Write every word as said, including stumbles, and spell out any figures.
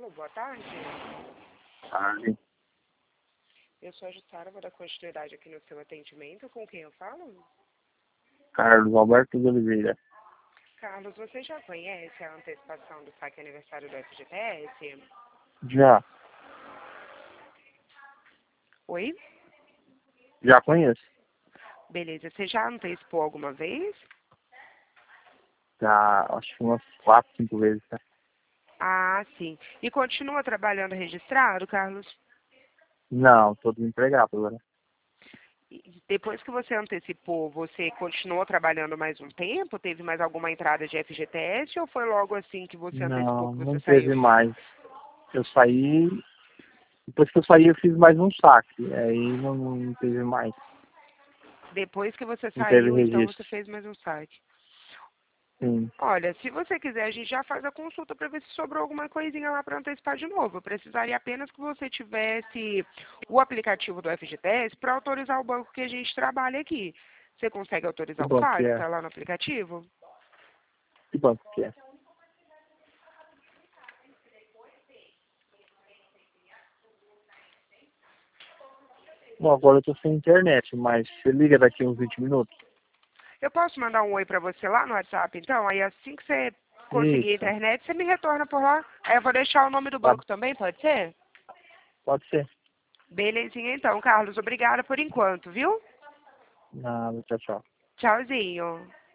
Alô, boa tarde. Tarde. Eu sou a Jussara, vou dar continuidade aqui no seu atendimento. Com quem eu falo? Carlos Alberto de Oliveira. Carlos, você já conhece a antecipação do saque aniversário do F G T S? Já. Oi? Já conheço. Beleza, você já antecipou alguma vez? Já, acho que umas quatro, cinco vezes, tá? Ah, sim. E continua trabalhando registrado, Carlos? Não, tô desempregado agora. E depois que você antecipou, você continuou trabalhando mais um tempo? Teve mais alguma entrada de F G T S ou foi logo assim que você antecipou Não, que não você teve saiu? mais. Eu saí, depois que eu saí eu fiz mais um saque, aí não, não teve mais. Depois que você Não teve saiu, então você registro. fez mais um saque. Sim. Olha, se você quiser, a gente já faz a consulta para ver se sobrou alguma coisinha lá para antecipar de novo. Eu precisaria apenas que você tivesse o aplicativo do F G T S para autorizar o banco que a gente trabalha aqui. Você consegue Que autorizar o banco que Claro? é? Está lá no aplicativo? Que banco que é? Bom, agora eu tô sem internet, mas você liga daqui uns vinte minutos? Eu posso mandar um oi para você lá no WhatsApp, então? Aí assim que você conseguir a Isso. internet, você me retorna por lá. Aí eu vou deixar o nome do Tá, banco também, pode ser? pode ser. Belezinha então, Carlos. Obrigada por enquanto, viu? Nada, tchau, tchau. Tchauzinho.